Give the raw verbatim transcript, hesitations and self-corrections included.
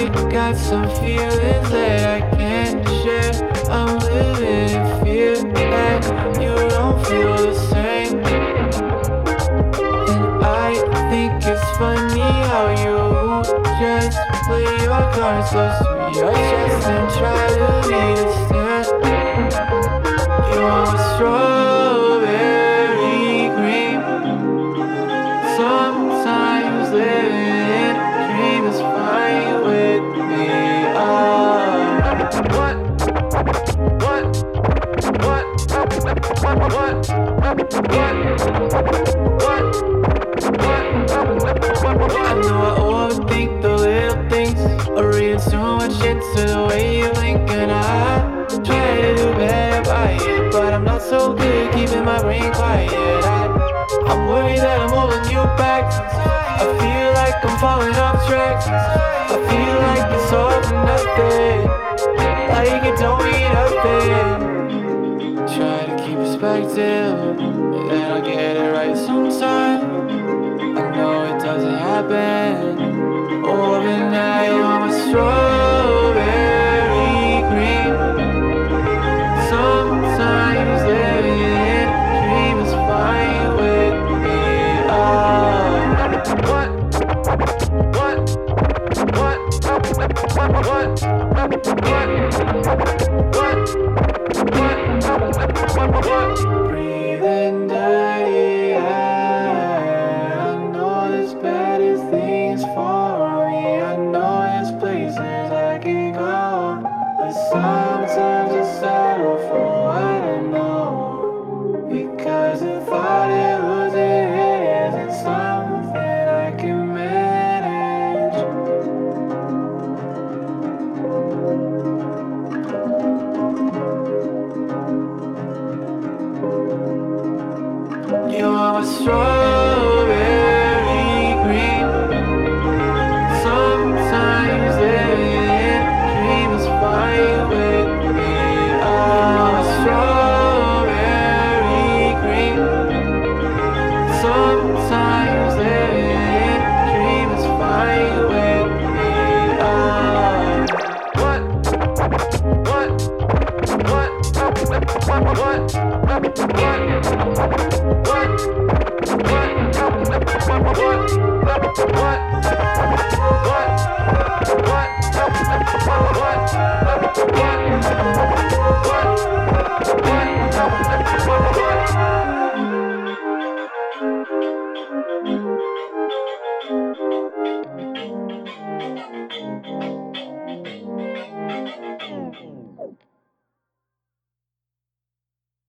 got some feelings that I can't share. I'm living in fear that you don't feel the same. And I think it's funny how you just play your cards close to your chest and try to understand. You want strawberry cream. Sometimes living in a dream is fine with me. Oh. What? What? What? What? What? What? I know I overthink the little things. I read too much into the way you think, and I try to do better by it, but I'm not so good at keeping my brain quiet. I, I'm worried that I'm holding you back. I feel like I'm falling off track. I feel like it's all for nothing, like it don't mean nothing. Try to keep perspective, and then I'll get it right sometime. I know it doesn't happen overnight. I'm a strong